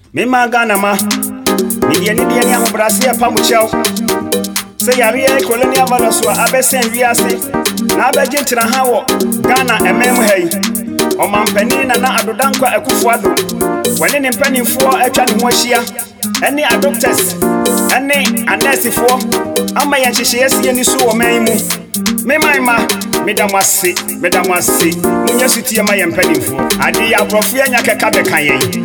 Me Ghana ma. Me ni ahobrase e pamuchel. Say yare colonial values wa abesen wiase. Na abeje ntira ha wo Ghana emem hai. Omampani na adodankwa Akufo-Addo. Wani ne mpanimfo atwa ne ho ahia. Ene adopters. Ene anesifo. Ama ya nhyehyese ni so wo man mu. Me maima medamase. Munya sutie ma yempanimfo. Ade ya brofo ya nya keka beka yen.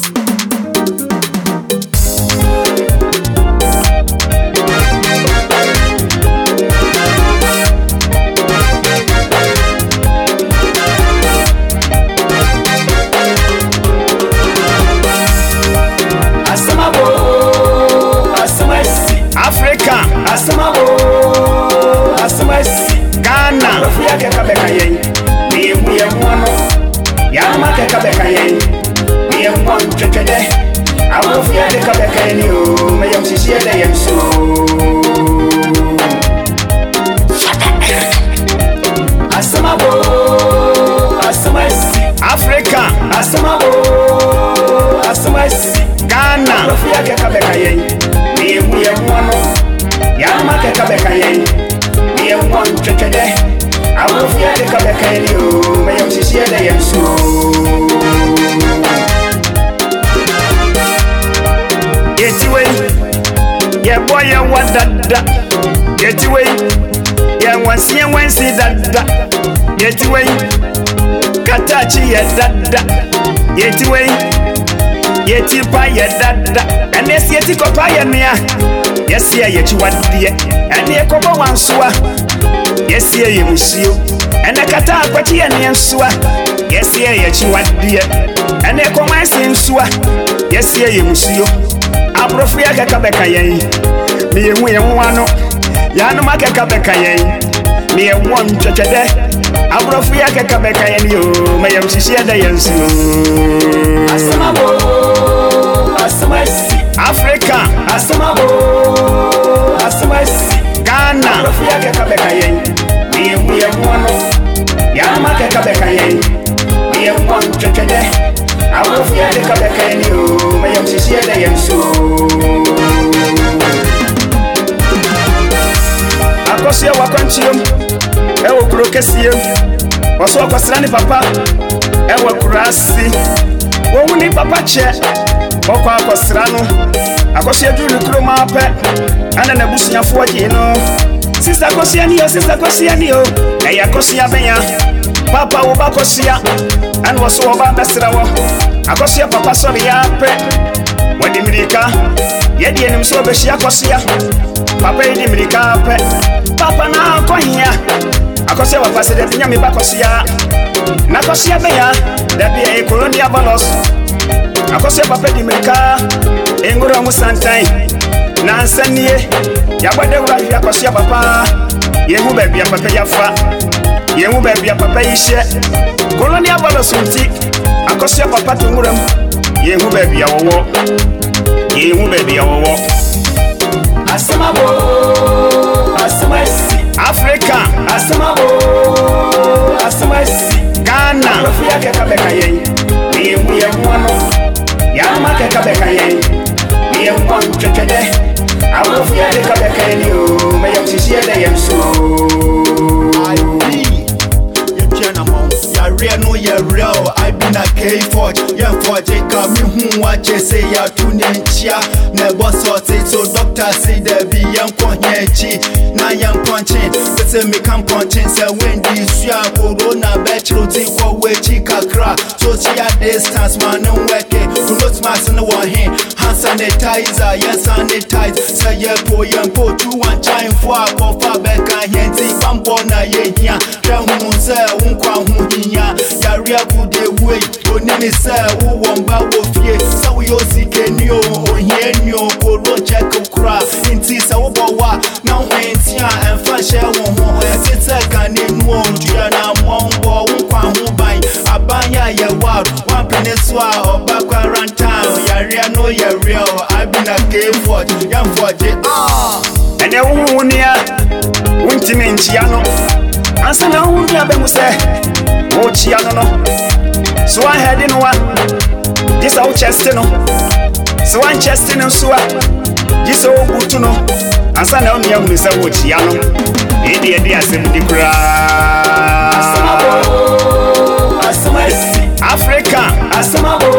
Africa, Asamasi, Ghana, Rafia Kabeka yen. We one, Yamaka Kabeka yen. We one Chede. I will fear the Kabeka yen. You may have seen the Yamso. Asamasi, Africa, Asamasi, Ghana, Rafia Kabeka yen. We one, Yamaka Kabeka yen. We one Chede. I will fear the Kabeka yen. You may have seen the Yamso. Get away, yeah, boy, you want that. Get away, yeah, once see that. Get away, Katachi, yeah, that. Get away, yeti pa ye dada ene si yeti ko pa ye mea yes ye yeti wadie ene ko bo wansoa yes ye musio ene kata akwati ye ne nsoa yes ye yeti wadie ene ko manse nsoa yes ye musio abrofo ya kaka beka yen me ye hu ye nwano ya no makaka beka yen me ye won twetwede abrofo ya kaka beka yen yo me ye mhihie da yenso Asamasi, Africa, Asamasi, Ghana, Rafia Kabeka yen. We one, Yamaka Kabeka yen. We one Chede. I will fear the Kabeka yen. You may have seen the Yamso. Akosia Wakantium, Ewo Krokesium, was what was running papa, Ewa Kurasi, Woni papa che. Okwa akosrano akosia duru kroma pe ana na busuafo age no sister kosia ni o eya kosia benya papa wo ba kosia ana wo so wo ba besra wo akosia papa sori ya pe wodi mirika ye die nim so be hia kosia papa ye di mirika pe papa na akohia akosia papa se de benya me ba kosia na kosia benya da bia e colonial balos Akose papa di meka engoro mu santan na nsanie yabade wura hia akose papa yehu ba bia papa yafa yehu ba bia papa yihye colonial balosunti akose papa tunguram yehu ba bia wowo Asamasi Africa Asamasi Ghana Rafia Kabeka yen we one Yamaka Kabeka yen. We one Chede. I will fear the Kabeka yen. You may have seen the Yamso. I be Yare no ye real. I been a K-Forge. Yeah, for Jacob, me who watch say ya tunenchia. Never saw it, so doctor say there be young conhechi. Na young punching. But say me come punching. Say when this year corona bachelor take away chikakra. So she at distance man no working. Who not mask in the one hand. Hand sanitizer, yes sanitize. Say yeah po young po 2 1 time for a coffee back and yanti bambo na ye here. Tell who say unkwa who hiya. Yaria good day way. Only say who won ba wo fie. So we all see kenyo ohenyo koro check ukra. Inti sa wo wa now when tia and fashion won ho. Tete kan enu ontua na mongo unkwa hu ban. Abanya ye wild. One peninsula or back around town. Yaria no ye real. I been a K-Forge. Young Forge. And you wunia untimi nchiano ansa na wunia be mu se wo chiano no so I had in one this out chest no So one chest in Sua, this old Butuno, and son of me, Miss Awuchiano, India, Simdicra, Africa, Asamabo,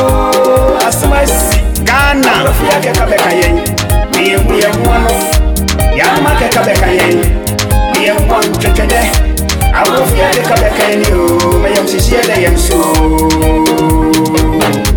Ghana, Fiakabekayen, we are one, Yamaka Kabekayen, we are one Kekade, I will Fiakabekayen, you may have to share the